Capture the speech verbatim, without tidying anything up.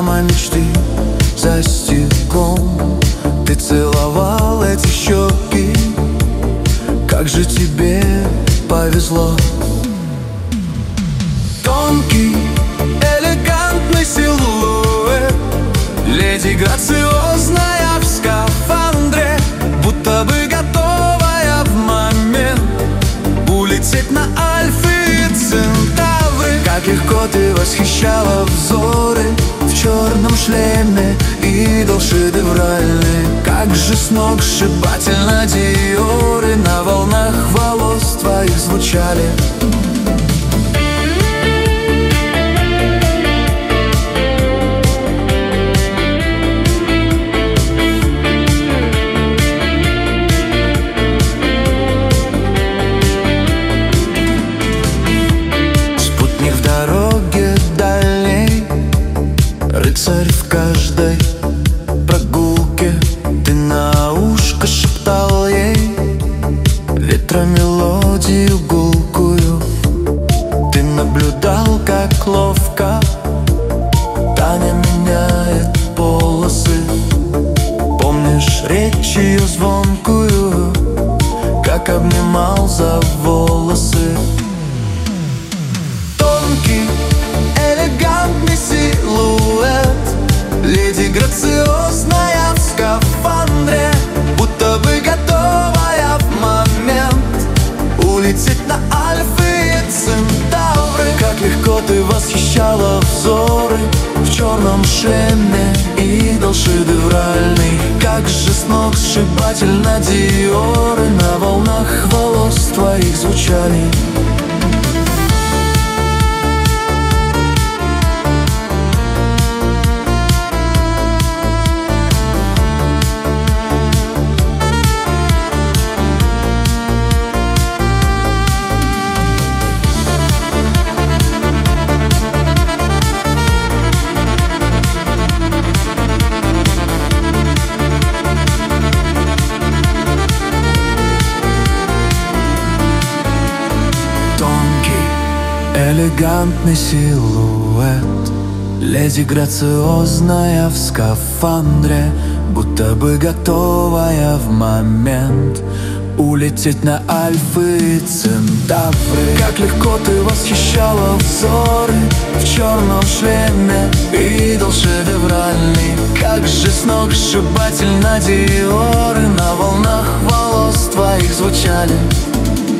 Дама мечты за стеклом. Ты целовал эти щеки, как же тебе повезло. Тонкий, элегантный силуэт, леди грациозная в скафандре, будто бы готовая в момент улететь на Альфы и Центавры. Как легко ты восхищала взоры в черном шлеме, идол шедевральный. Как же сногсшибательно диоры на волнах волос твоих звучали. Спутник в дороге дальней, рыцарь в каждой прогулке. Ты на ушко шептал ей ветра мелодию гулкую. Ты наблюдал, как ловко Таня меняет полосы. Помнишь речь ее звонкую, как обнимал за волосы. Тонкий, элегантный силуэт, леди грациозная в скафандре, будто бы готовая в момент улететь на Альфы и Центавры. Как легко ты восхищала взоры в черном шлеме, идол шедевральный. Как же сногсшибательно диоры на волнах волос твоих звучали. Элегантный силуэт, леди грациозная в скафандре, будто бы готовая в момент улететь на Альфы и Центавры. Как легко ты восхищала взоры в черном шлеме, идол шедевральный. Как же сногсшибательно диоры на волнах волос твоих звучали.